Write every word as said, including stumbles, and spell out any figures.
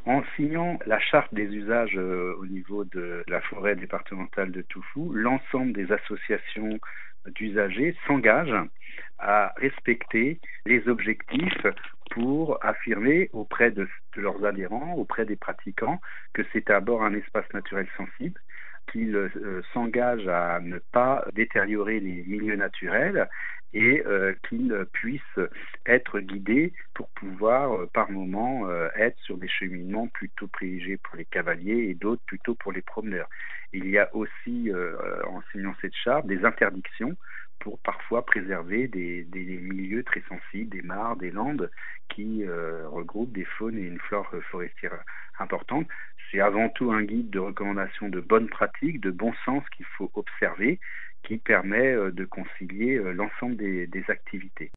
En signant la charte des usages euh, au niveau de la forêt départementale de Toufou, l'ensemble des associations d'usagers s'engagent à respecter les objectifs pour affirmer auprès de, de leurs adhérents, auprès des pratiquants, que c'est d'abord un espace naturel sensible, qu'ils euh, s'engagent à ne pas détériorer les milieux naturels et euh, qu'ils puissent être guidés pour pouvoir, euh, par moment, euh, être sur des cheminements plutôt privilégiés pour les cavaliers et d'autres plutôt pour les promeneurs. Il y a aussi, euh, en signant cette charte, des interdictions pour parfois préserver des, des milieux très sensibles, des mares, des landes qui euh, regroupent des faunes et une flore forestière importante. C'est avant tout un guide de recommandation de bonnes pratiques, de bon sens qu'il faut observer, qui permet euh, de concilier euh, l'ensemble des, des activités.